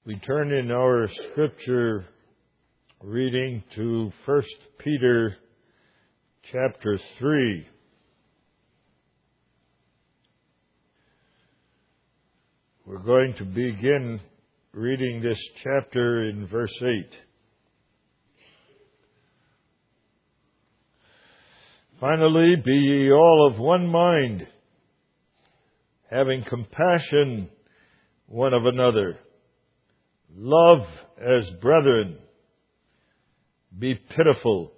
We turn in our scripture reading to 1 Peter chapter 3. We're going to begin reading this chapter in verse 8. Finally, be ye all of one mind, having compassion one of another. Love as brethren. Be pitiful.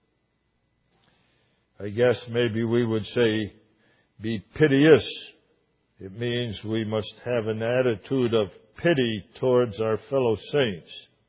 I guess maybe we would say, be piteous. It means we must have an attitude of pity towards our fellow saints.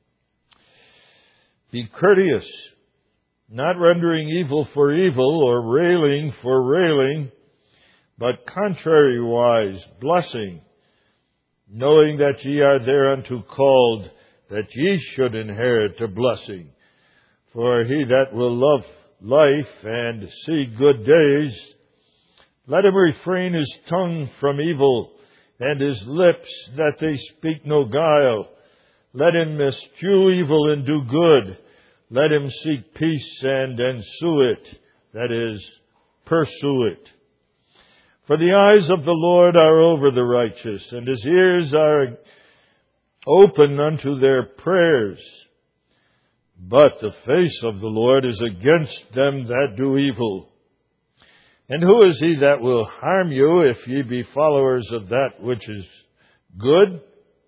Be courteous, not rendering evil for evil or railing for railing, but contrariwise blessing, knowing that ye are thereunto called, that ye should inherit a blessing. For he that will love life and see good days, let him refrain his tongue from evil, and his lips that they speak no guile. Let him eschew evil and do good. Let him seek peace and ensue it, that is, pursue it. For the eyes of the Lord are over the righteous, and his ears are open unto their prayers. But the face of the Lord is against them that do evil. And who is he that will harm you if ye be followers of that which is good?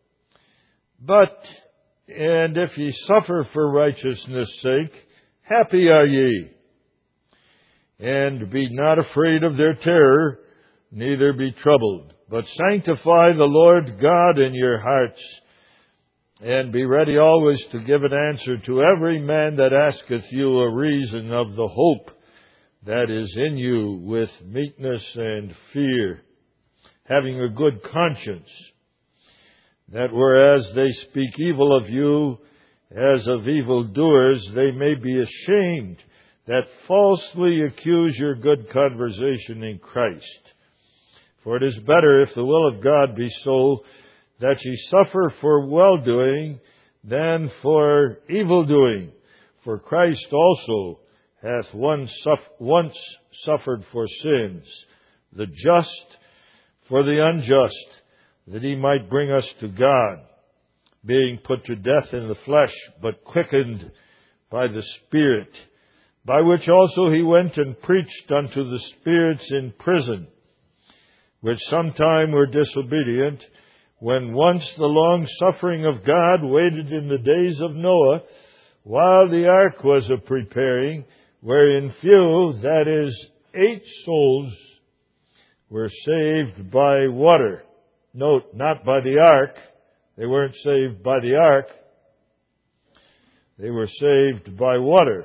And if ye suffer for righteousness' sake, happy are ye. And be not afraid of their terror, neither be troubled, but sanctify the Lord God in your hearts, and be ready always to give an answer to every man that asketh you a reason of the hope that is in you with meekness and fear, having a good conscience, that whereas they speak evil of you as of evildoers, they may be ashamed that falsely accuse your good conversation in Christ. For it is better, if the will of God be so, that ye suffer for well-doing than for evil-doing. For Christ also hath once suffered for sins, the just for the unjust, that he might bring us to God, being put to death in the flesh, but quickened by the Spirit, by which also he went and preached unto the spirits in prison, which sometime were disobedient, when once the long suffering of God waited in the days of Noah, while the ark was a preparing, wherein few, that is, 8 souls, were saved by water. Note, not by the ark. They weren't saved by the ark. They were saved by water.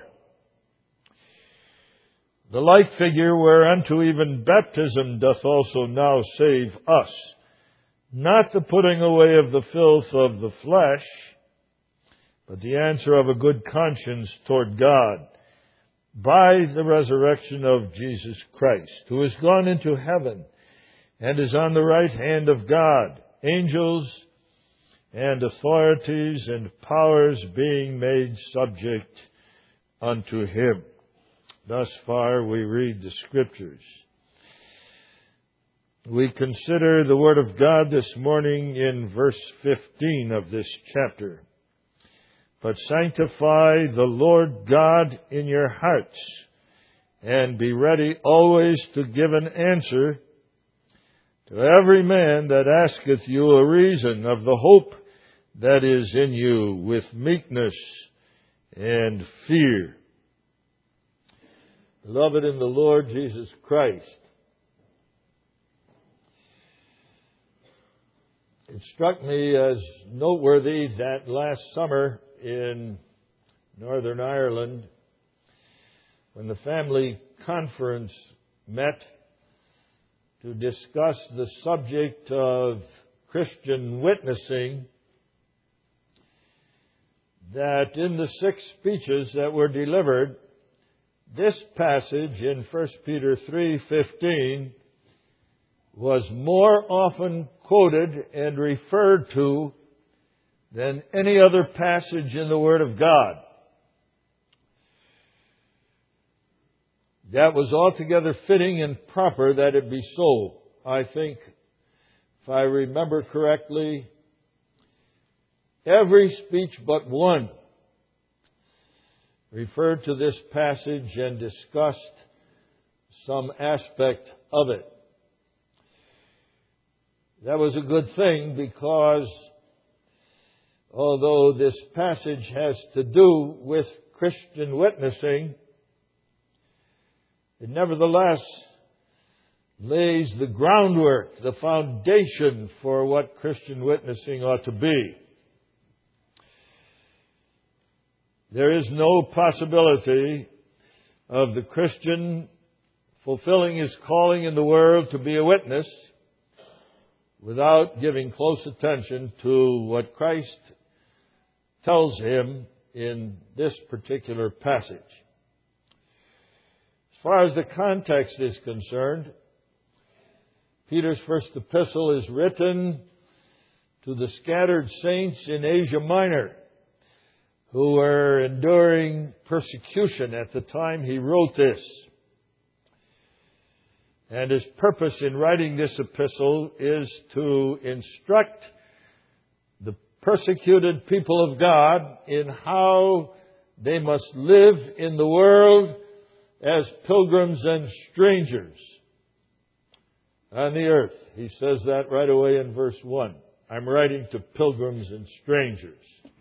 The like figure whereunto even baptism doth also now save us, not the putting away of the filth of the flesh, but the answer of a good conscience toward God, by the resurrection of Jesus Christ, who is gone into heaven, and is on the right hand of God, angels and authorities and powers being made subject unto him. Thus far we read the Scriptures. We consider the Word of God this morning in verse 15 of this chapter. But sanctify the Lord God in your hearts, and be ready always to give an answer to every man that asketh you a reason of the hope that is in you with meekness and fear. Beloved in the Lord Jesus Christ, it struck me as noteworthy that last summer in Northern Ireland, when the family conference met to discuss the subject of Christian witnessing, that in the 6 speeches that were delivered, this passage in 1 Peter 3:15 was more often quoted and referred to than any other passage in the Word of God. That was altogether fitting and proper that it be so. I think, if I remember correctly, every speech but one referred to this passage and discussed some aspect of it. That was a good thing because although this passage has to do with Christian witnessing, it nevertheless lays the groundwork, the foundation for what Christian witnessing ought to be. There is no possibility of the Christian fulfilling his calling in the world to be a witness without giving close attention to what Christ tells him in this particular passage. As far as the context is concerned, Peter's first epistle is written to the scattered saints in Asia Minor who were enduring persecution at the time he wrote this. And his purpose in writing this epistle is to instruct the persecuted people of God in how they must live in the world as pilgrims and strangers on the earth. He says that right away in verse 1. I'm writing to pilgrims and strangers.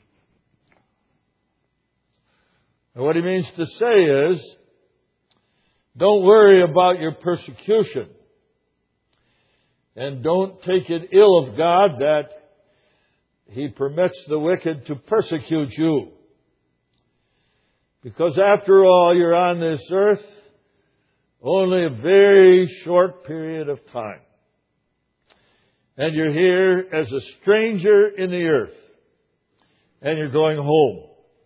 And what he means to say is, don't worry about your persecution. And don't take it ill of God that He permits the wicked to persecute you. Because after all, you're on this earth only a very short period of time. And you're here as a stranger in the earth. And you're going home.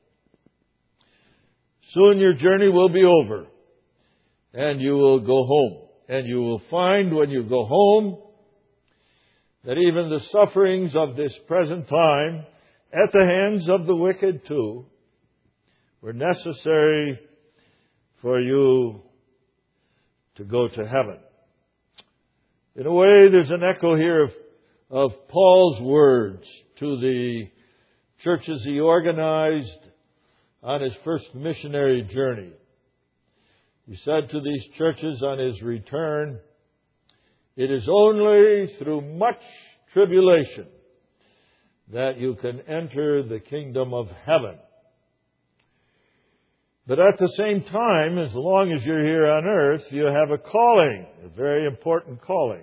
Soon your journey will be over. And you will go home. And you will find when you go home that even the sufferings of this present time, at the hands of the wicked too, were necessary for you to go to heaven. In a way, there's an echo here of Paul's words to the churches he organized on his first missionary journey. He said to these churches on his return, "It is only through much tribulation that you can enter the kingdom of heaven." But at the same time, as long as you're here on earth, you have a calling, a very important calling.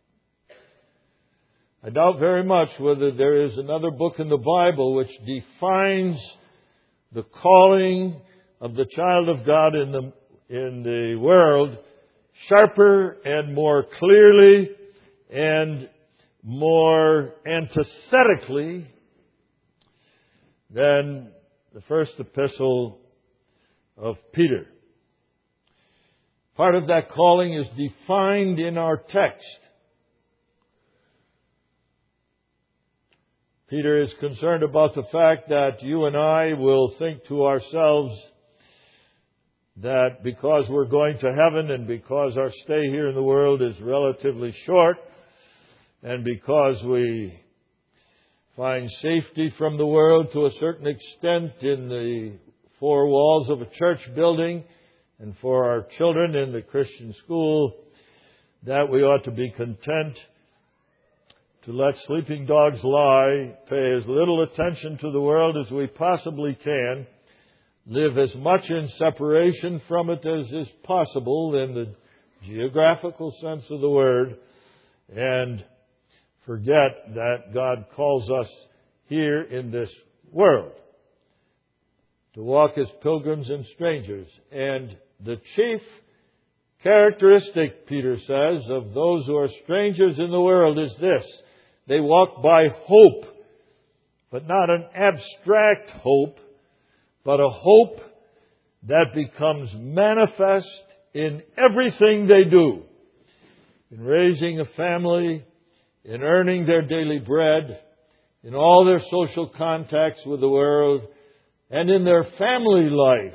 I doubt very much whether there is another book in the Bible which defines the calling of the child of God in the world sharper and more clearly and more antithetically than the first epistle of Peter. Part of that calling is defined in our text. Peter is concerned about the fact that you and I will think to ourselves that because we're going to heaven and because our stay here in the world is relatively short and because we find safety from the world to a certain extent in the four walls of a church building and for our children in the Christian school, that we ought to be content to let sleeping dogs lie, pay as little attention to the world as we possibly can, live as much in separation from it as is possible in the geographical sense of the word, and forget that God calls us here in this world to walk as pilgrims and strangers. And the chief characteristic, Peter says, of those who are strangers in the world is this: they walk by hope, but not an abstract hope, but a hope that becomes manifest in everything they do. In raising a family, in earning their daily bread, in all their social contacts with the world, and in their family life.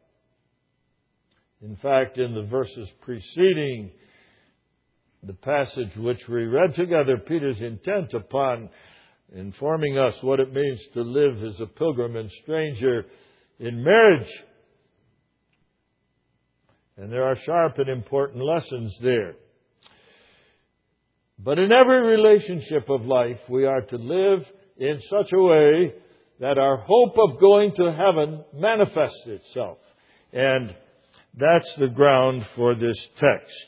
In fact, in the verses preceding the passage which we read together, Peter's intent upon informing us what it means to live as a pilgrim and stranger in marriage. And there are sharp and important lessons there. But in every relationship of life, we are to live in such a way that our hope of going to heaven manifests itself. And that's the ground for this text.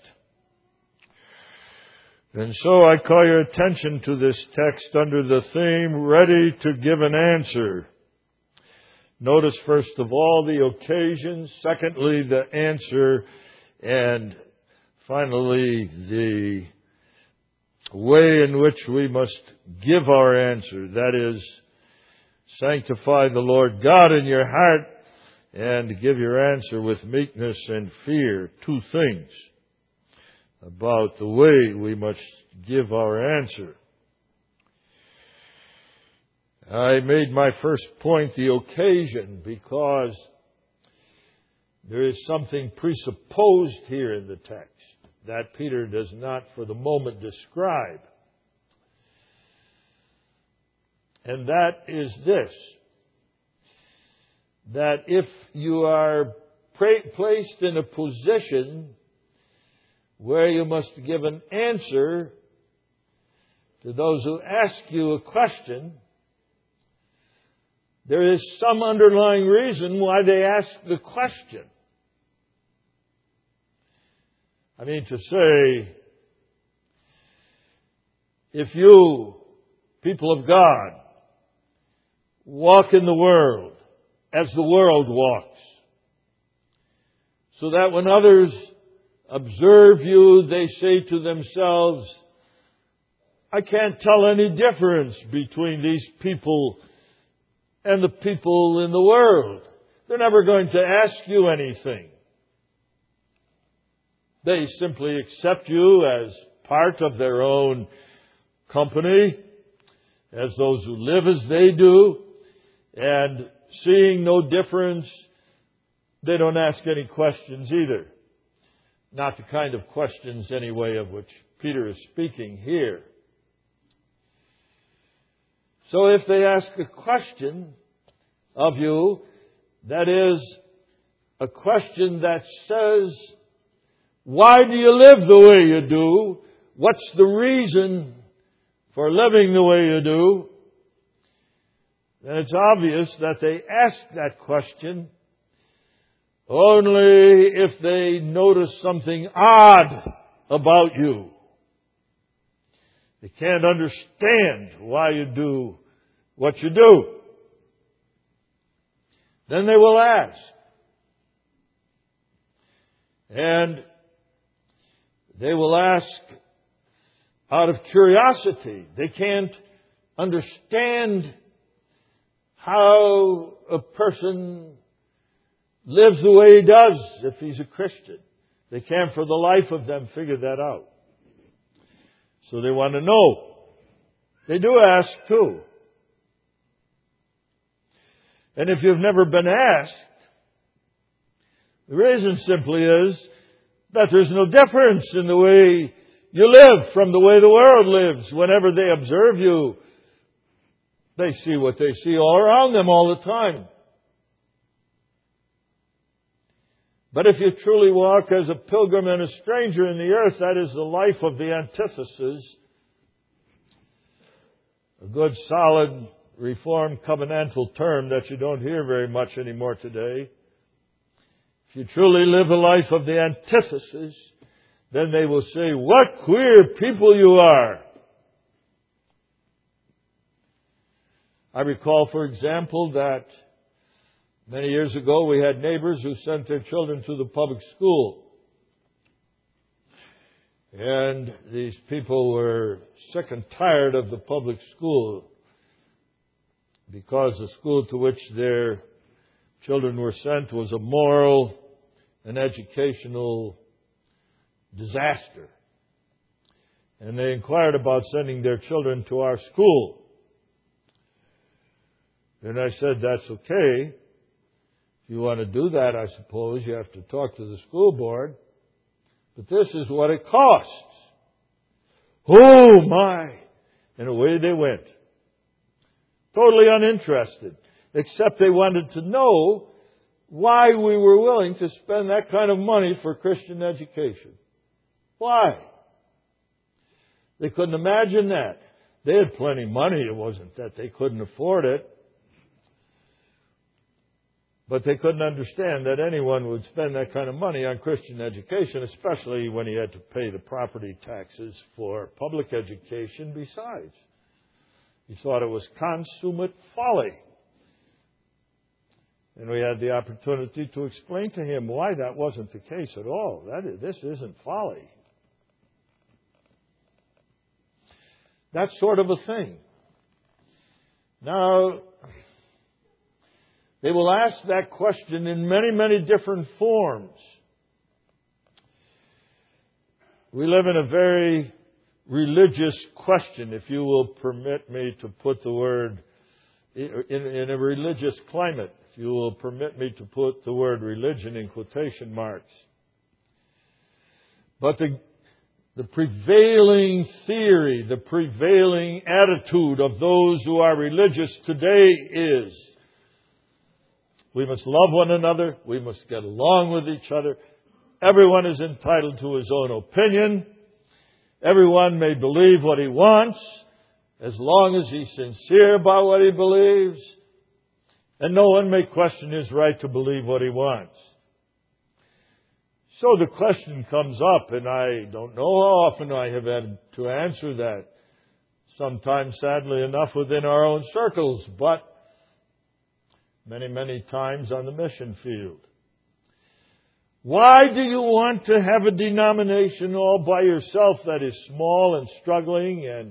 And so I call your attention to this text under the theme, ready to give an answer. Notice first of all the occasion, secondly the answer, and finally the way in which we must give our answer. That is, sanctify the Lord God in your heart and give your answer with meekness and fear. Two things about the way we must give our answer. I made my first point the occasion because there is something presupposed here in the text that Peter does not for the moment describe. And that is this, that if you are placed in a position where you must give an answer to those who ask you a question, there is some underlying reason why they ask the question. I mean to say, if you, people of God, walk in the world as the world walks, so that when others observe you, they say to themselves, I can't tell any difference between these people and the people in the world. They're never going to ask you anything. They simply accept you as part of their own company, as those who live as they do, and seeing no difference, they don't ask any questions either. Not the kind of questions, anyway, of which Peter is speaking here. So if they ask a question of you, that is a question that says, why do you live the way you do? What's the reason for living the way you do? Then it's obvious that they ask that question only if they notice something odd about you. They can't understand why you do what you do. Then they will ask. And they will ask out of curiosity. They can't understand how a person lives the way he does if he's a Christian. They can't for the life of them figure that out. So they want to know. They do ask too. And if you've never been asked, the reason simply is that there's no difference in the way you live from the way the world lives. Whenever they observe you, they see what they see all around them all the time. But if you truly walk as a pilgrim and a stranger in the earth, that is the life of the antithesis. A good, solid, Reformed covenantal term that you don't hear very much anymore today. If you truly live a life of the antithesis, then they will say, what queer people you are. I recall, for example, that many years ago we had neighbors who sent their children to the public school. And these people were sick and tired of the public school because the school to which their children were sent was a moral and educational disaster. And they inquired about sending their children to our school. And I said, that's okay. If you want to do that, I suppose you have to talk to the school board. But this is what it costs. Oh my! And away they went. Totally uninterested. Except they wanted to know why we were willing to spend that kind of money for Christian education. Why? They couldn't imagine that. They had plenty of money. It wasn't that they couldn't afford it. But they couldn't understand that anyone would spend that kind of money on Christian education, especially when he had to pay the property taxes for public education besides. He thought it was consummate folly. And we had the opportunity to explain to him why that wasn't the case at all. This isn't folly. That sort of a thing. Now, they will ask that question in many, many different forms. We live in a very religious question, if you will permit me to put the word, in a religious climate, if you will permit me to put the word religion in quotation marks. But the prevailing theory, the prevailing attitude of those who are religious today is, we must love one another. We must get along with each other. Everyone is entitled to his own opinion. Everyone may believe what he wants, as long as he's sincere about what he believes. And no one may question his right to believe what he wants. So the question comes up, and I don't know how often I have had to answer that. Sometimes, sadly enough, within our own circles, but many, many times on the mission field. Why do you want to have a denomination all by yourself that is small and struggling and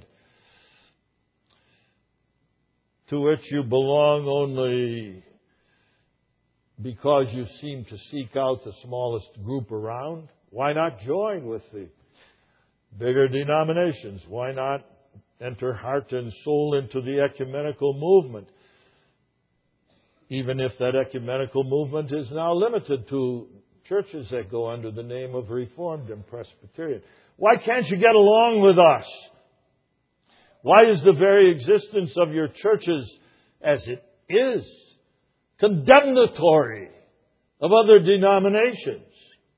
to which you belong only because you seem to seek out the smallest group around? Why not join with the bigger denominations? Why not enter heart and soul into the ecumenical movement? Even if that ecumenical movement is now limited to churches that go under the name of Reformed and Presbyterian. Why can't you get along with us? Why is the very existence of your churches, as it is, condemnatory of other denominations?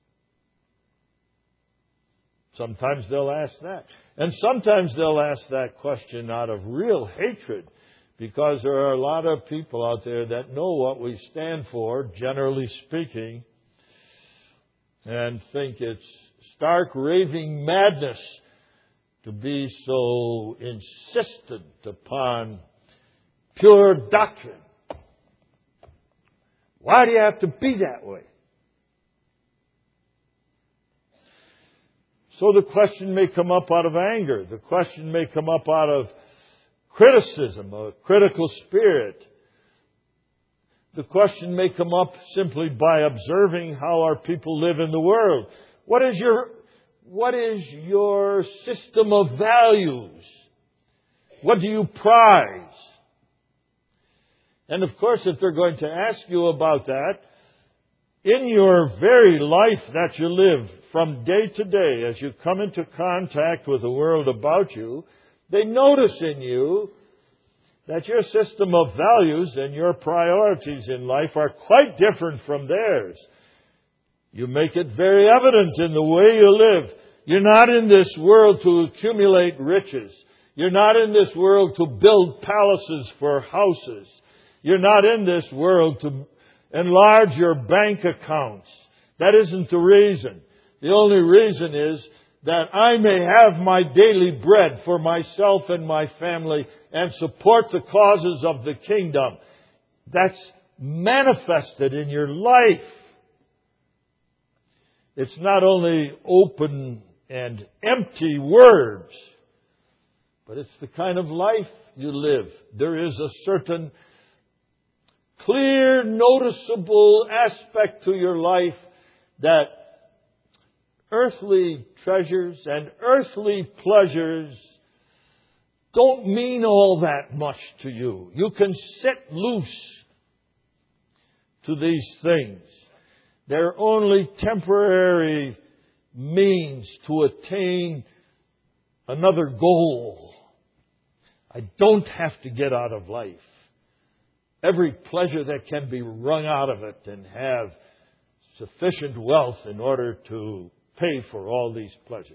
Sometimes they'll ask that. And sometimes they'll ask that question out of real hatred, because there are a lot of people out there that know what we stand for, generally speaking, and think it's stark raving madness to be so insistent upon pure doctrine. Why do you have to be that way? So the question may come up out of anger. The question may come up out of criticism, a critical spirit. The question may come up simply by observing how our people live in the world. What is your system of values? What do you prize? And of course, if they're going to ask you about that, in your very life that you live from day to day, as you come into contact with the world about you, they notice in you that your system of values and your priorities in life are quite different from theirs. You make it very evident in the way you live. You're not in this world to accumulate riches. You're not in this world to build palaces for houses. You're not in this world to enlarge your bank accounts. That isn't the reason. The only reason is that I may have my daily bread for myself and my family and support the causes of the kingdom. That's manifested in your life. It's not only open and empty words, but it's the kind of life you live. There is a certain clear, noticeable aspect to your life that earthly treasures and earthly pleasures don't mean all that much to you. You can set loose to these things. They're only temporary means to attain another goal. I don't have to get out of life every pleasure that can be wrung out of it and have sufficient wealth in order to pay for all these pleasures.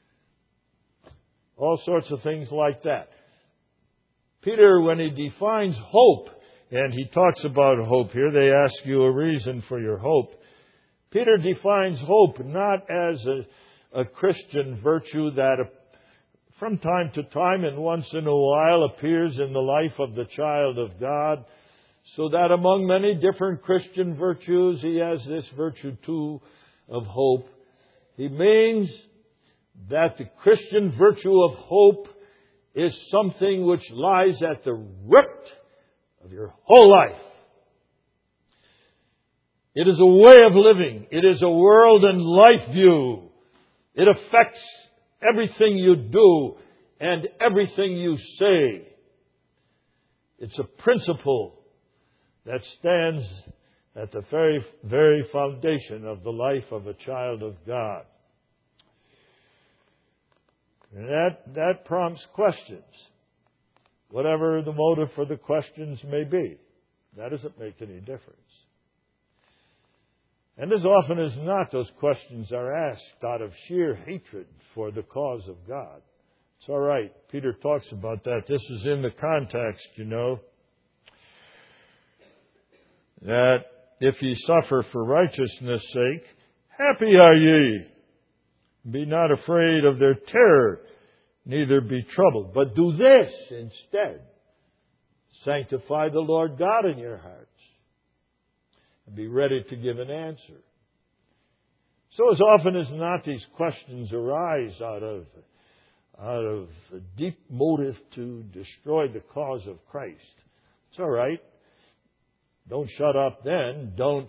All sorts of things like that. Peter, when he defines hope, and he talks about hope here, they ask you a reason for your hope. Peter defines hope not as a Christian virtue that from time to time and once in a while appears in the life of the child of God, so that among many different Christian virtues, he has this virtue too of hope. He means that the Christian virtue of hope is something which lies at the root of your whole life. It is a way of living. It is a world and life view. It affects everything you do and everything you say. It's a principle that stands at the very, very foundation of the life of a child of God. And that prompts questions. Whatever the motive for the questions may be, that doesn't make any difference. And as often as not, those questions are asked out of sheer hatred for the cause of God. It's all right. Peter talks about that. This is in the context, that if ye suffer for righteousness' sake, happy are ye. Be not afraid of their terror, neither be troubled. But do this instead. Sanctify the Lord God in your hearts. And be ready to give an answer. So as often as not, these questions arise out of a deep motive to destroy the cause of Christ. It's all right. Don't shut up then. Don't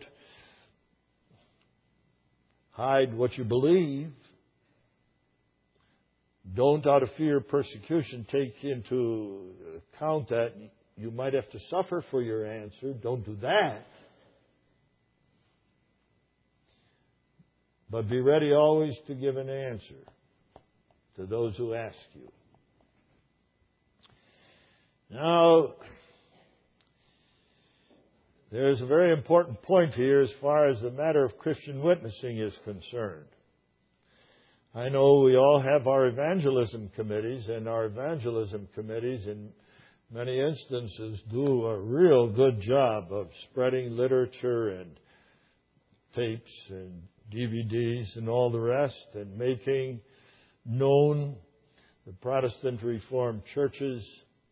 hide what you believe. Don't, out of fear of persecution, take into account that you might have to suffer for your answer. Don't do that. But be ready always to give an answer to those who ask you. Now, there's a very important point here as far as the matter of Christian witnessing is concerned. I know we all have our evangelism committees, and our evangelism committees in many instances do a real good job of spreading literature and tapes and DVDs and all the rest, and making known the Protestant Reformed churches.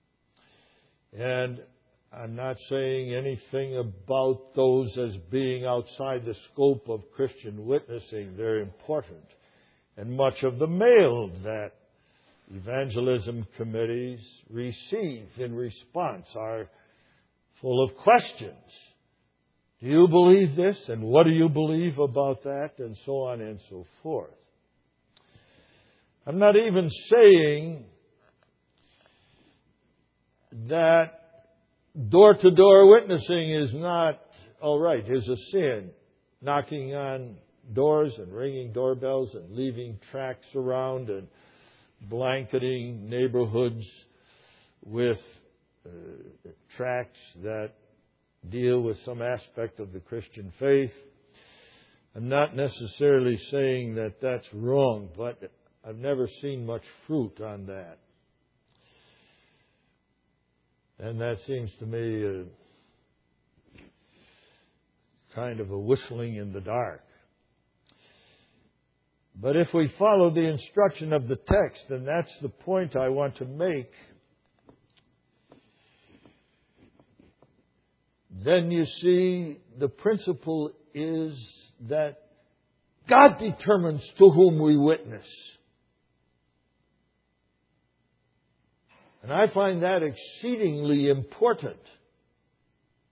And I'm not saying anything about those as being outside the scope of Christian witnessing. They're important. And much of the mail that evangelism committees receive in response are full of questions. Do you believe this? And what do you believe about that? And so on and so forth. I'm not even saying that door-to-door witnessing is not all right, is a sin. Knocking on doors and ringing doorbells and leaving tracts around and blanketing neighborhoods with tracts that deal with some aspect of the Christian faith. I'm not necessarily saying that that's wrong, but I've never seen much fruit on that. And that seems to me kind of a whistling in the dark. But if we follow the instruction of the text, and that's the point I want to make, then you see the principle is that God determines to whom we witness. And I find that exceedingly important.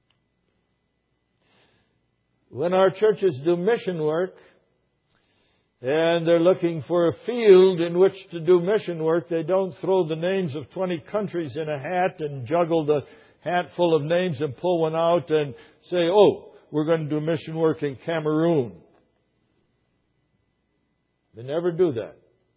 When our churches do mission work, and they're looking for a field in which to do mission work, they don't throw the names of 20 countries in a hat and juggle the hat full of names and pull one out and say, oh, we're going to do mission work in Cameroon. They never do that.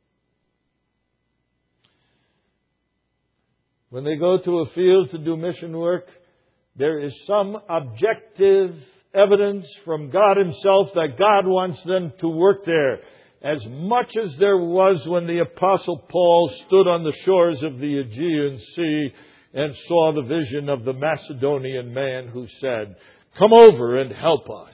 When they go to a field to do mission work, there is some objective evidence from God Himself that God wants them to work there, as much as there was when the Apostle Paul stood on the shores of the Aegean Sea and saw the vision of the Macedonian man who said, "Come over and help us."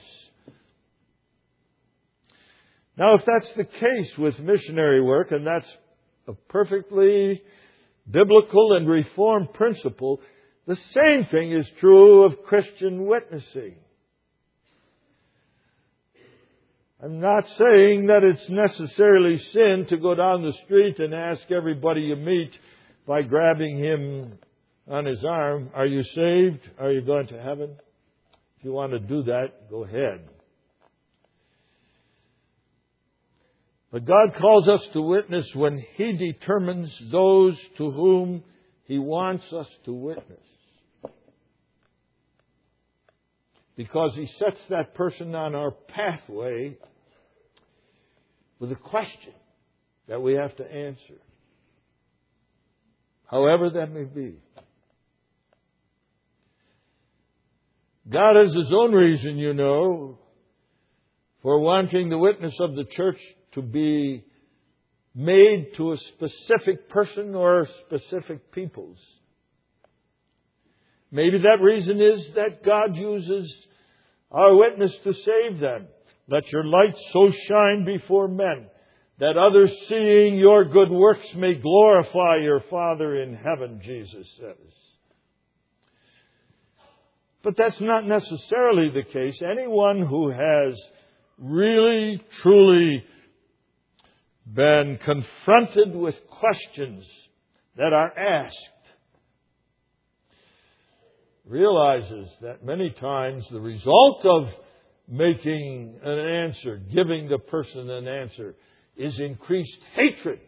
Now, if that's the case with missionary work, and that's a perfectly biblical and Reformed principle, the same thing is true of Christian witnessing. I'm not saying that it's necessarily sin to go down the street and ask everybody you meet by grabbing him on his arm, "Are you saved? Are you going to heaven?" If you want to do that, go ahead. But God calls us to witness when He determines those to whom He wants us to witness. Because He sets that person on our pathway with a question that we have to answer. However that may be. God has His own reason, you know, for wanting the witness of the church to be made to a specific person or specific peoples. Maybe that reason is that God uses our witness to save them. Let your light so shine before men that others seeing your good works may glorify your Father in heaven, Jesus says. But that's not necessarily the case. Anyone who has really, truly been confronted with questions that are asked realizes that many times the result of making an answer, giving the person an answer, is increased hatred.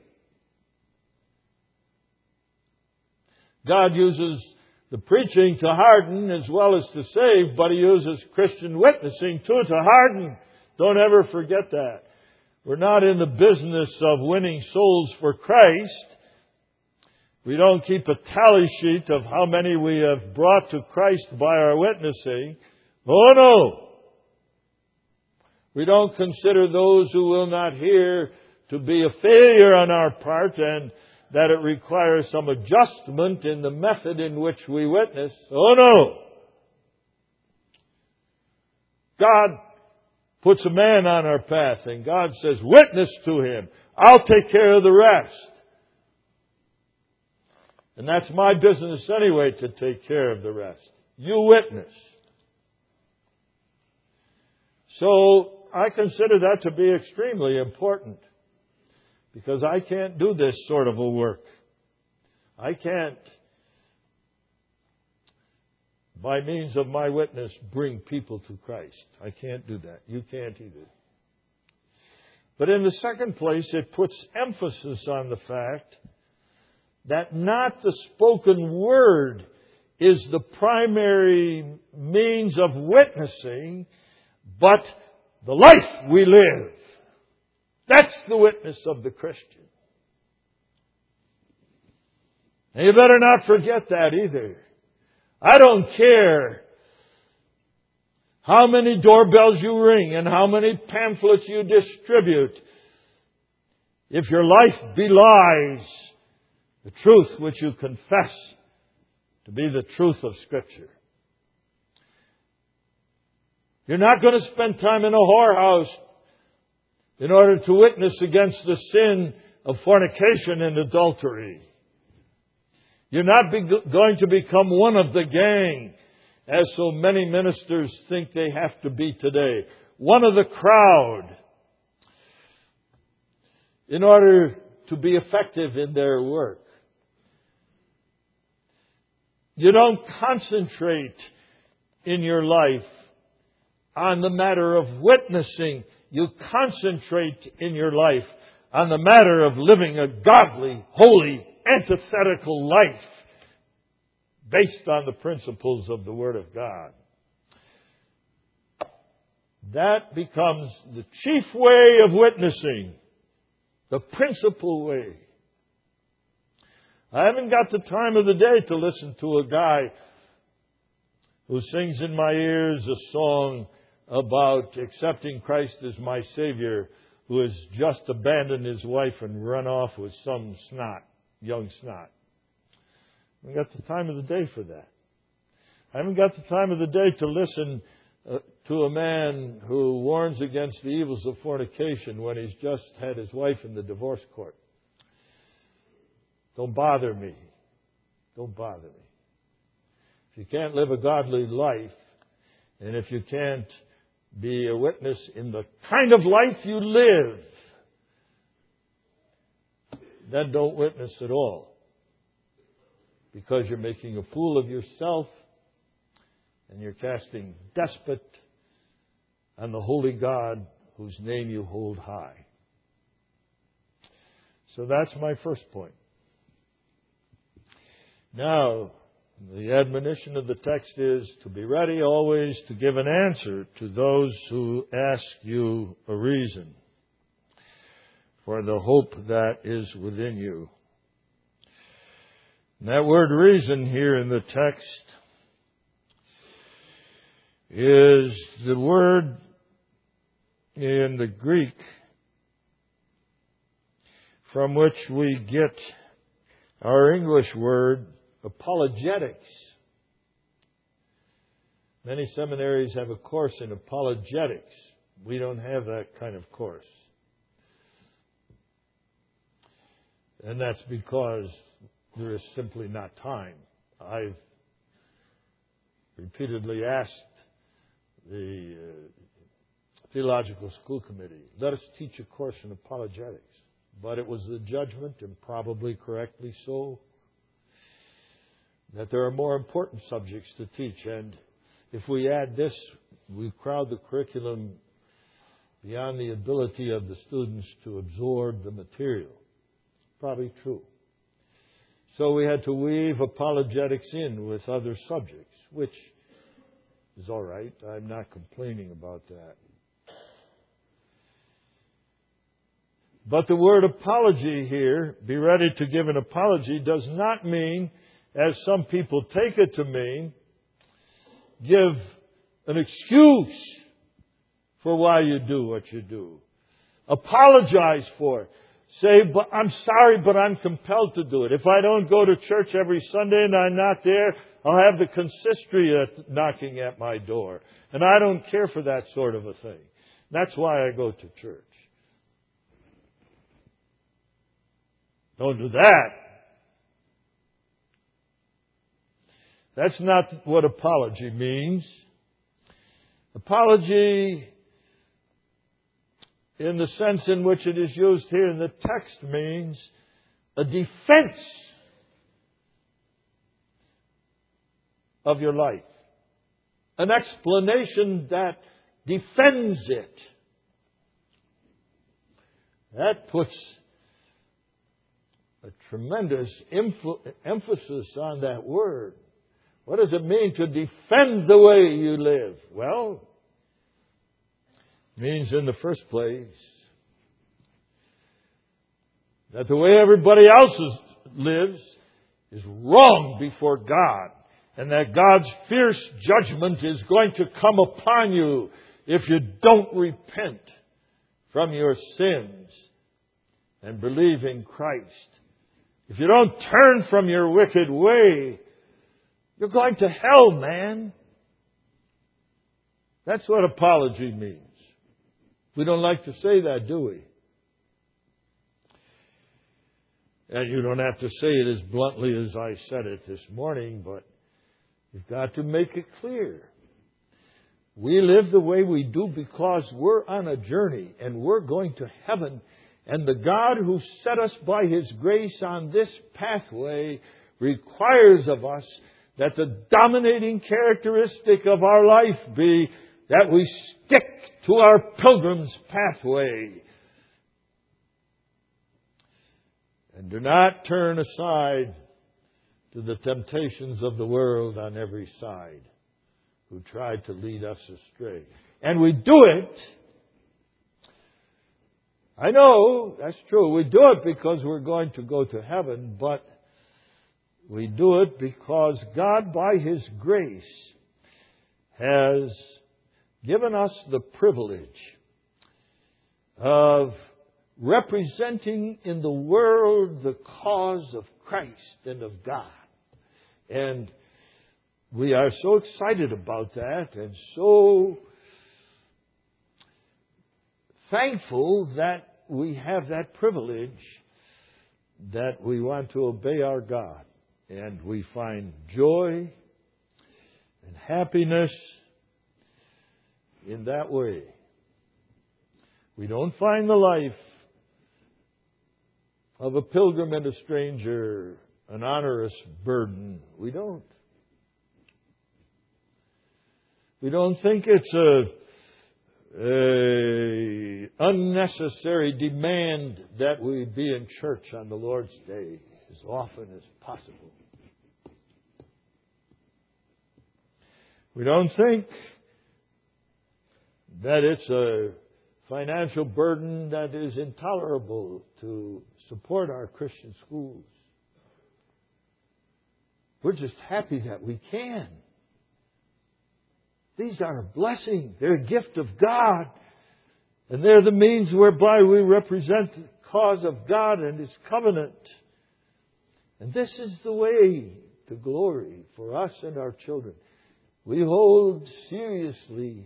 God uses the preaching to harden as well as to save, but He uses Christian witnessing too to harden. Don't ever forget that. We're not in the business of winning souls for Christ. We don't keep a tally sheet of how many we have brought to Christ by our witnessing. Oh no! We don't consider those who will not hear to be a failure on our part and that it requires some adjustment in the method in which we witness. Oh no! God puts a man on our path and God says, witness to him. I'll take care of the rest. And that's my business anyway, to take care of the rest. You witness. So I consider that to be extremely important. Because I can't do this sort of a work. I can't, by means of my witness, bring people to Christ. I can't do that. You can't either. But in the second place, it puts emphasis on the fact that not the spoken word is the primary means of witnessing, but the life we live. That's the witness of the Christian. And you better not forget that either. I don't care how many doorbells you ring and how many pamphlets you distribute. If your life belies the truth which you confess to be the truth of Scripture. You're not going to spend time in a whorehouse in order to witness against the sin of fornication and adultery. You're not going to become one of the gang, as so many ministers think they have to be today. One of the crowd, in order to be effective in their work. You don't concentrate in your life on the matter of witnessing. you concentrate in your life on the matter of living a godly, holy, antithetical life based on the principles of the Word of God. That becomes the chief way of witnessing, the principal way. I haven't got the time of the day to listen to a guy who sings in my ears a song about accepting Christ as my Savior, who has just abandoned his wife and run off with some young snot. I haven't got the time of the day for that. I haven't got the time of the day to listen to a man who warns against the evils of fornication when he's just had his wife in the divorce court. Don't bother me. Don't bother me. If you can't live a godly life, and if you can't be a witness in the kind of life you live, then don't witness at all. Because you're making a fool of yourself, and you're casting despot on the holy God whose name you hold high. So that's my first point. Now, the admonition of the text is to be ready always to give an answer to those who ask you a reason for the hope that is within you. And that word reason here in the text is the word in the Greek from which we get our English word apologetics. Many seminaries have a course in apologetics. We don't have that kind of course. And that's because there is simply not time. I've repeatedly asked the Theological School Committee, let us teach a course in apologetics. But it was the judgment, and probably correctly so, that there are more important subjects to teach. And if we add this, we crowd the curriculum beyond the ability of the students to absorb the material. Probably true. So we had to weave apologetics in with other subjects, which is all right. I'm not complaining about that. But the word apology here, be ready to give an apology, does not mean, as some people take it to mean, give an excuse for why you do what you do. Apologize for it. Say, but I'm sorry, but I'm compelled to do it. If I don't go to church every Sunday and I'm not there, I'll have the consistory knocking at my door. And I don't care for that sort of a thing. That's why I go to church. Don't do that. That's not what apology means. Apology, in the sense in which it is used here in the text, means a defense of your life. An explanation that defends it. That puts a tremendous emphasis on that word. What does it mean to defend the way you live? Well, it means in the first place that the way everybody else lives is wrong before God, and that God's fierce judgment is going to come upon you if you don't repent from your sins and believe in Christ. If you don't turn from your wicked way, you're going to hell, man. That's what apology means. We don't like to say that, do we? And you don't have to say it as bluntly as I said it this morning, but you've got to make it clear. We live the way we do because we're on a journey and we're going to heaven. And the God who set us by His grace on this pathway requires of us that the dominating characteristic of our life be that we stick to our pilgrim's pathway and do not turn aside to the temptations of the world on every side who try to lead us astray. And we do it, I know, that's true, we do it because we're going to go to heaven, but we do it because God, by His grace, has given us the privilege of representing in the world the cause of Christ and of God. And we are so excited about that and so thankful that we have that privilege that we want to obey our God. And we find joy and happiness in that way. We don't find the life of a pilgrim and a stranger an onerous burden. We don't. We don't think it's a unnecessary demand that we be in church on the Lord's Day as often as possible. We don't think that it's a financial burden that is intolerable to support our Christian schools. We're just happy that we can. These are a blessing. They're a gift of God. And they're the means whereby we represent the cause of God and His covenant. And this is the way to glory for us and our children. We hold seriously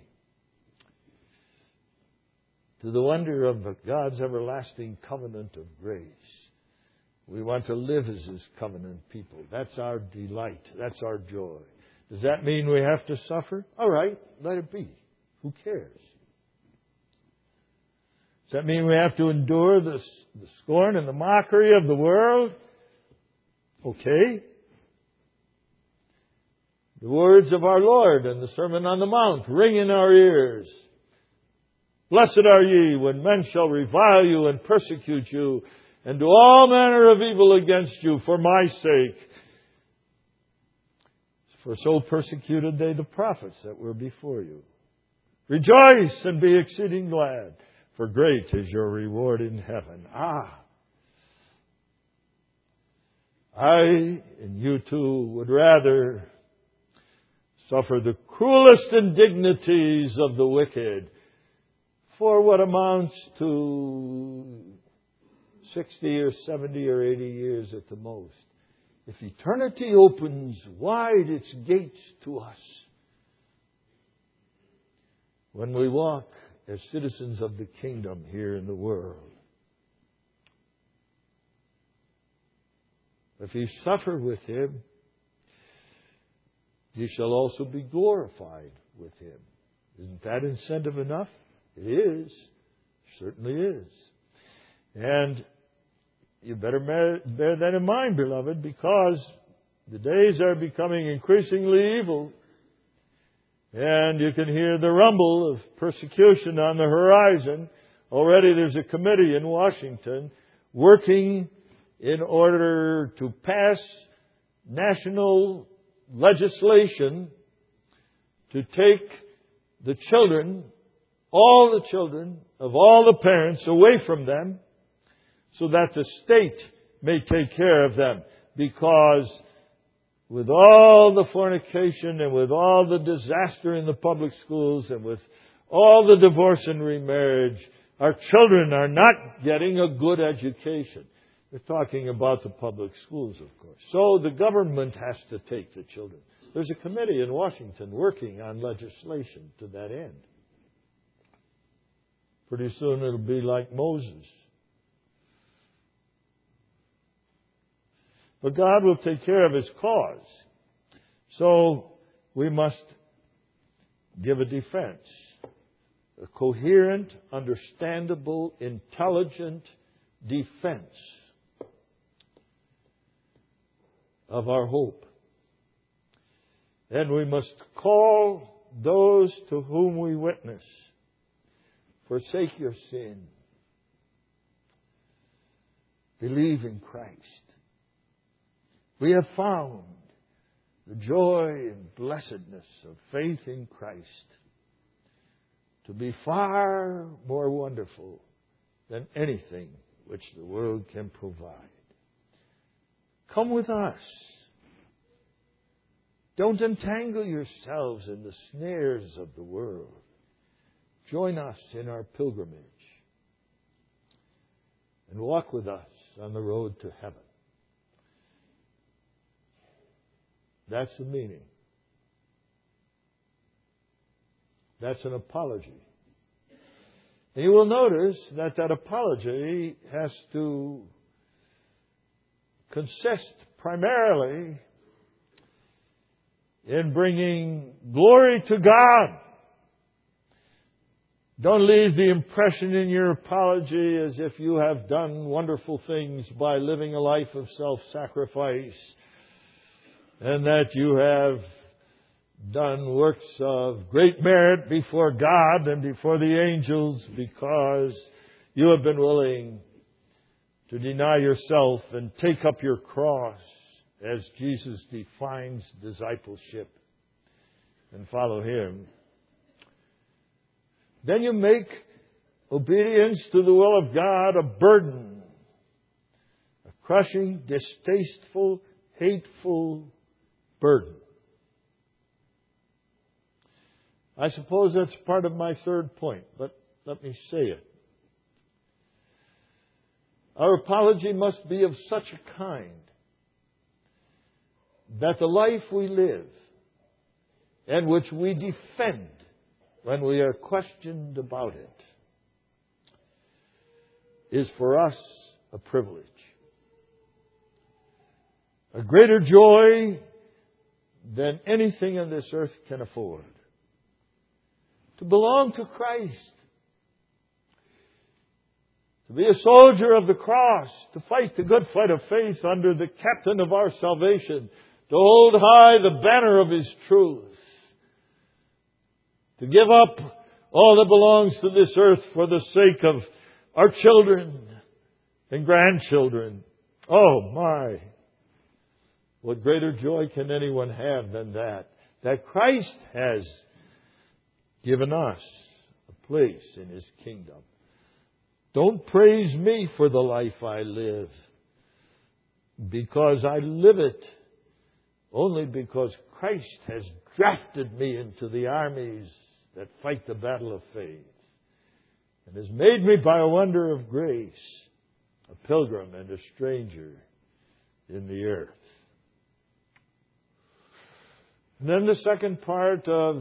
to the wonder of God's everlasting covenant of grace. We want to live as His covenant people. That's our delight. That's our joy. Does that mean we have to suffer? All right, let it be. Who cares? Does that mean we have to endure the scorn and the mockery of the world? Okay. The words of our Lord in the Sermon on the Mount ring in our ears. Blessed are ye when men shall revile you and persecute you and do all manner of evil against you for my sake. For so persecuted they the prophets that were before you. Rejoice and be exceeding glad, for great is your reward in heaven. I and you too would rather suffer the cruelest indignities of the wicked for what amounts to 60 or 70 or 80 years at the most. If eternity opens wide its gates to us, when we walk as citizens of the kingdom here in the world, if you suffer with Him, you shall also be glorified with Him. Isn't that incentive enough? It is. Certainly is. And you better bear that in mind, beloved, because the days are becoming increasingly evil. And you can hear the rumble of persecution on the horizon. Already there's a committee in Washington working in order to pass national legislation to take the children, all the children of all the parents away from them, so that the state may take care of them. Because with all the fornication and with all the disaster in the public schools and with all the divorce and remarriage, our children are not getting a good education. We're talking about the public schools, of course. So the government has to take the children. There's a committee in Washington working on legislation to that end. Pretty soon it'll be like Moses. But God will take care of His cause. So we must give a defense. A coherent, understandable, intelligent defense of our hope. And we must call those to whom we witness. Forsake your sin. Believe in Christ. We have found the joy and blessedness of faith in Christ to be far more wonderful than anything which the world can provide. Come with us. Don't entangle yourselves in the snares of the world. Join us in our pilgrimage and walk with us on the road to heaven. That's the meaning. That's an apology. And you will notice that that apology has to consist primarily in bringing glory to God. Don't leave the impression in your apology as if you have done wonderful things by living a life of self-sacrifice and that you have done works of great merit before God and before the angels because you have been willing to deny yourself and take up your cross as Jesus defines discipleship and follow Him. Then you make obedience to the will of God a burden, a crushing, distasteful, hateful burden. I suppose that's part of my third point, but let me say it. Our apology must be of such a kind that the life we live and which we defend when we are questioned about it is for us a privilege. A greater joy than anything on this earth can afford. To belong to Christ. To be a soldier of the cross. To fight the good fight of faith under the captain of our salvation. To hold high the banner of His truth. To give up all that belongs to this earth for the sake of our children and grandchildren. Oh my! What greater joy can anyone have than that? That Christ has given us a place in His kingdom. Don't praise me for the life I live, because I live it only because Christ has drafted me into the armies that fight the battle of faith and has made me by a wonder of grace a pilgrim and a stranger in the earth. And then the second part of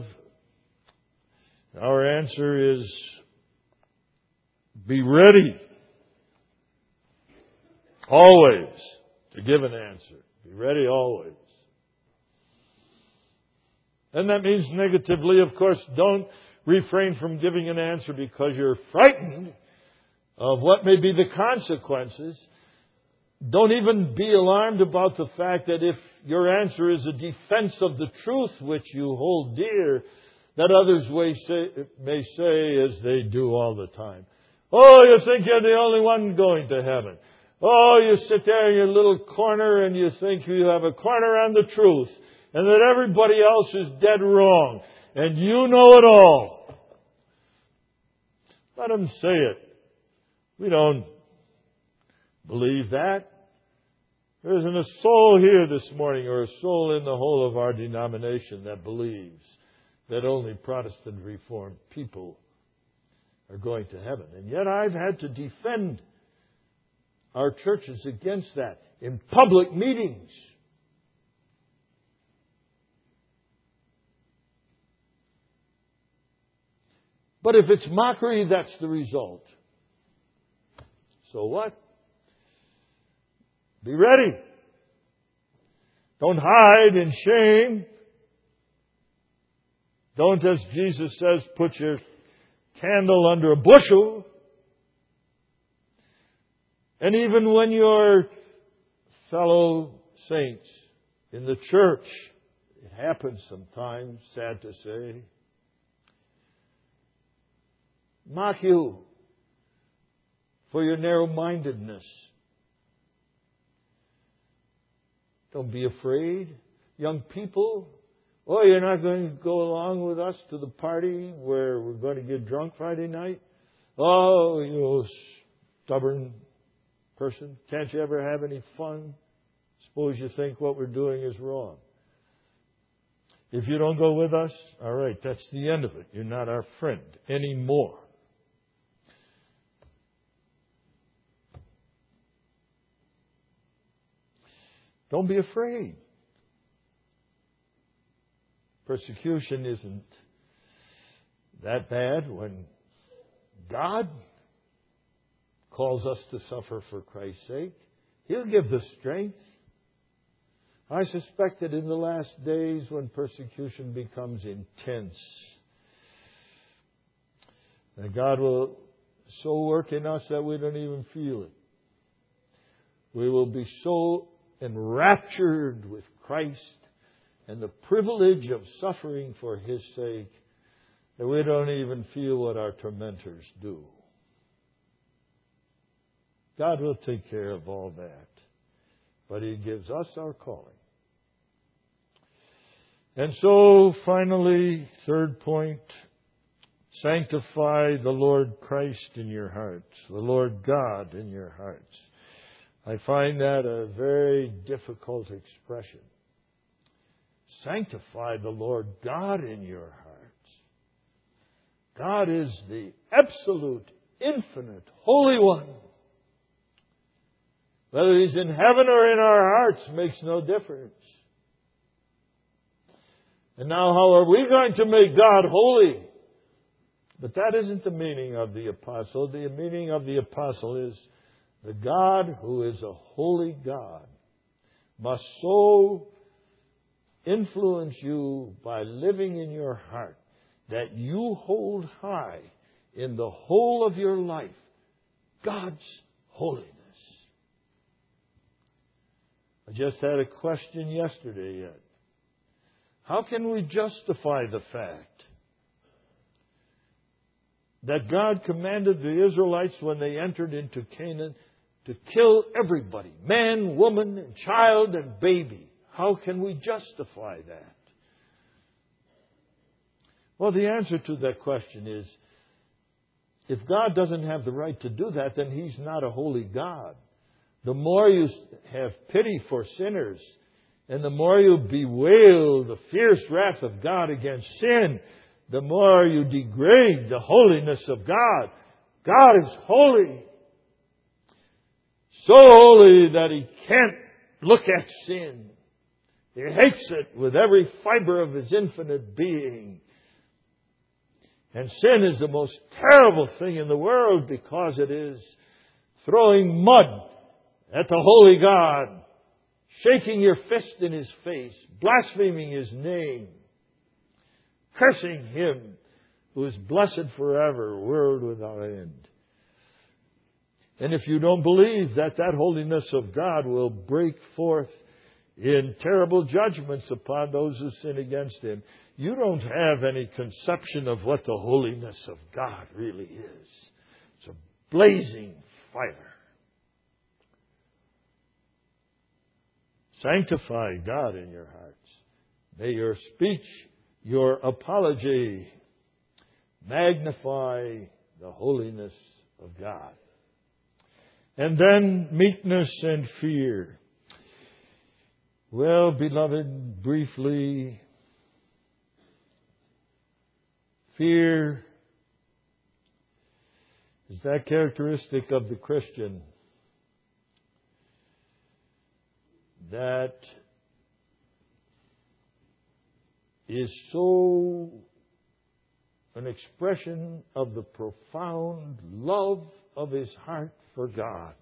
our answer is be ready always to give an answer. Be ready always. And that means negatively, of course, don't refrain from giving an answer because you're frightened of what may be the consequences. Don't even be alarmed about the fact that if your answer is a defense of the truth which you hold dear, that others may say, as they do all the time, oh, you think you're the only one going to heaven. Oh, you sit there in your little corner and you think you have a corner on the truth and that everybody else is dead wrong and you know it all. Let them say it. We don't believe that. There isn't a soul here this morning or a soul in the whole of our denomination that believes that only Protestant Reformed people are going to heaven. And yet I've had to defend our churches against that in public meetings. But if it's mockery, that's the result. So what? Be ready. Don't hide in shame. Don't, as Jesus says, put your candle under a bushel. And even when your fellow saints in the church, it happens sometimes, sad to say, mock you for your narrow-mindedness. Don't be afraid. Young people, oh, you're not going to go along with us to the party where we're going to get drunk Friday night? Oh, you stubborn person. Can't you ever have any fun? Suppose you think what we're doing is wrong. If you don't go with us, all right, that's the end of it. You're not our friend anymore. Don't be afraid. Persecution isn't that bad when God calls us to suffer for Christ's sake. He'll give the strength. I suspect that in the last days when persecution becomes intense, that God will so work in us that we don't even feel it. We will be so enraptured with Christ and the privilege of suffering for His sake that we don't even feel what our tormentors do. God will take care of all that. But He gives us our calling. And so, finally, third point, sanctify the Lord Christ in your hearts, the Lord God in your hearts. I find that a very difficult expression. Sanctify the Lord God in your hearts. God is the absolute, infinite, holy one. Whether He's in heaven or in our hearts makes no difference. And now how are we going to make God holy? But that isn't the meaning of the apostle. The meaning of the apostle is the God who is a holy God must so influence you by living in your heart that you hold high in the whole of your life God's holiness. I just had a question yesterday yet. How can we justify the fact that God commanded the Israelites when they entered into Canaan to kill everybody, man, woman, and child, and baby? How can we justify that? Well, the answer to that question is, if God doesn't have the right to do that, then He's not a holy God. The more you have pity for sinners, and the more you bewail the fierce wrath of God against sin, the more you degrade the holiness of God. God is holy. So holy that He can't look at sin. He hates it with every fiber of His infinite being. And sin is the most terrible thing in the world because it is throwing mud at the holy God, shaking your fist in His face, blaspheming His name, cursing Him who is blessed forever, world without end. And if you don't believe that that holiness of God will break forth in terrible judgments upon those who sin against Him, you don't have any conception of what the holiness of God really is. It's a blazing fire. Sanctify God in your hearts. May your speech, your apology, magnify the holiness of God. And then meekness and fear. Well, beloved, briefly, fear is that characteristic of the Christian that is so an expression of the profound love of his heart for God,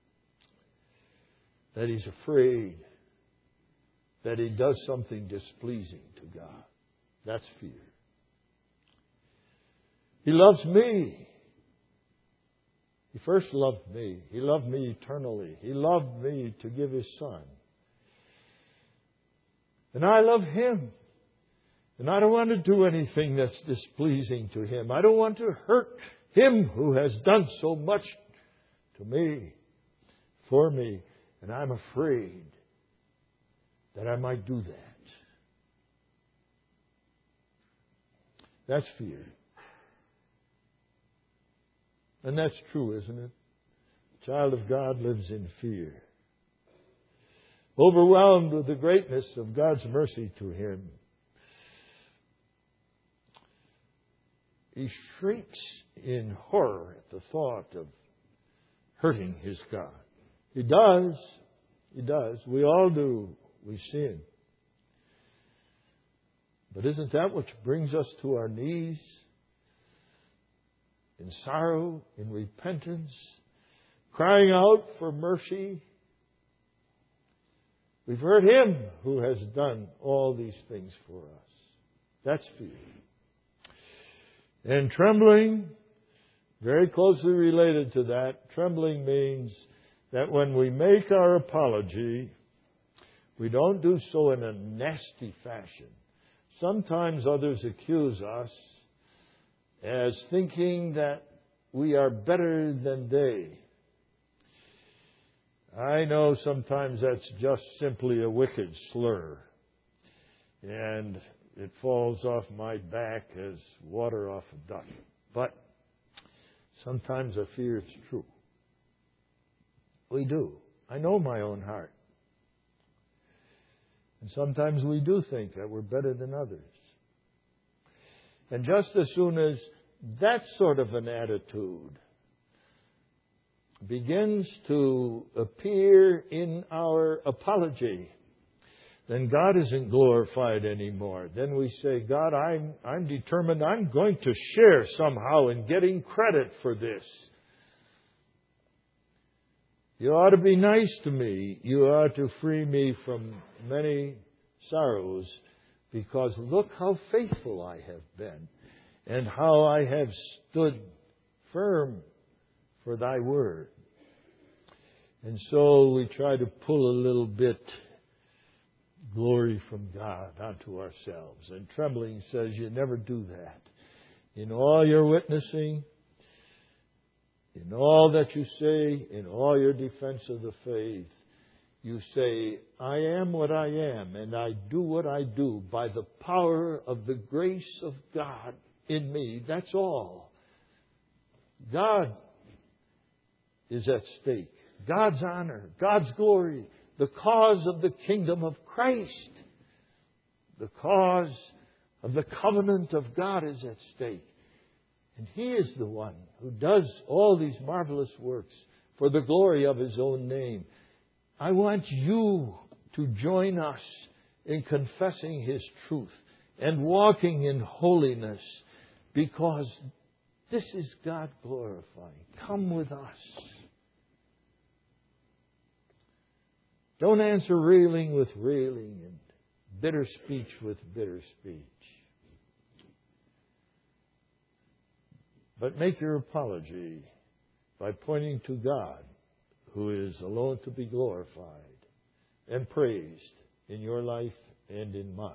that he's afraid that he does something displeasing to God. That's fear. He loves me. He first loved me. He loved me eternally. He loved me to give His Son. And I love Him. And I don't want to do anything that's displeasing to Him. I don't want to hurt Him who has done so much to me, for me, and I'm afraid that I might do that. That's fear. And that's true, isn't it? The child of God lives in fear. Overwhelmed with the greatness of God's mercy to him, he shrinks in horror at the thought of hurting his God. He does. He does. We all do. We sin. But isn't that what brings us to our knees? In sorrow, in repentance, crying out for mercy. We've heard Him who has done all these things for us. That's fear. And trembling, very closely related to that, trembling means that when we make our apology, we don't do so in a nasty fashion. Sometimes others accuse us as thinking that we are better than they. I know sometimes that's just simply a wicked slur, and it falls off my back as water off a duck. But sometimes I fear it's true. We do. I know my own heart. And sometimes we do think that we're better than others. And just as soon as that sort of an attitude begins to appear in our apology, then God isn't glorified anymore. Then we say, God, I'm determined I'm going to share somehow in getting credit for this. You ought to be nice to me. You ought to free me from many sorrows, because look how faithful I have been and how I have stood firm for thy word. And so we try to pull a little bit glory from God onto ourselves. And trembling says you never do that. In all your witnessing, in all that you say, in all your defense of the faith, you say, I am what I am, and I do what I do by the power of the grace of God in me. That's all. God is at stake. God's honor, God's glory, the cause of the kingdom of Christ, the cause of the covenant of God is at stake. And He is the one who does all these marvelous works for the glory of His own name. I want you to join us in confessing His truth and walking in holiness, because this is God glorifying. Come with us. Don't answer railing with railing and bitter speech with bitter speech. But make your apology by pointing to God, who is alone to be glorified and praised in your life and in mine.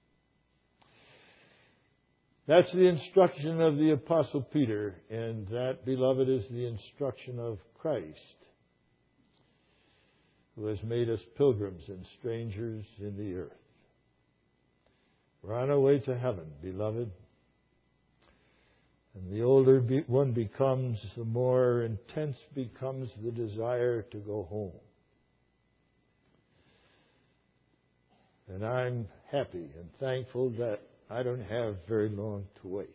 That's the instruction of the Apostle Peter, and that, beloved, is the instruction of Christ, who has made us pilgrims and strangers in the earth. We're on our way to heaven, beloved. And the older one becomes, the more intense becomes the desire to go home. And I'm happy and thankful that I don't have very long to wait.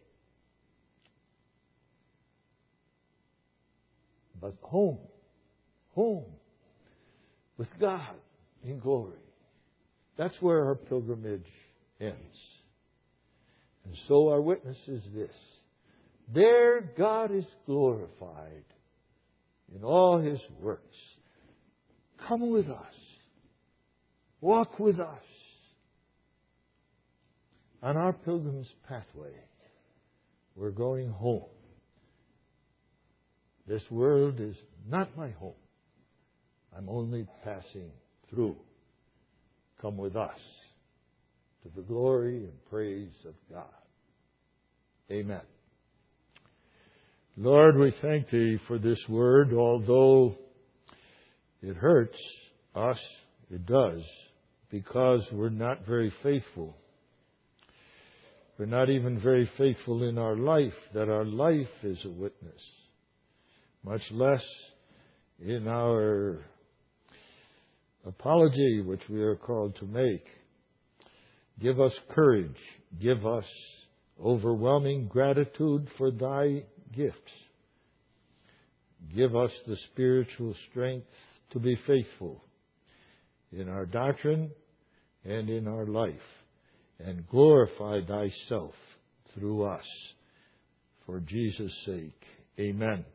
But home, with God in glory. That's where our pilgrimage ends. And so our witness is this. There God is glorified in all His works. Come with us. Walk with us on our pilgrim's pathway. We're going home. This world is not my home. I'm only passing through. Come with us to the glory and praise of God. Amen. Lord, we thank Thee for this word, although it hurts us, it does, because we're not very faithful. We're not even very faithful in our life, that our life is a witness, much less in our apology, which we are called to make. Give us courage. Give us overwhelming gratitude for Thy gifts. Give us the spiritual strength to be faithful in our doctrine and in our life, and glorify Thyself through us. For Jesus' sake, amen.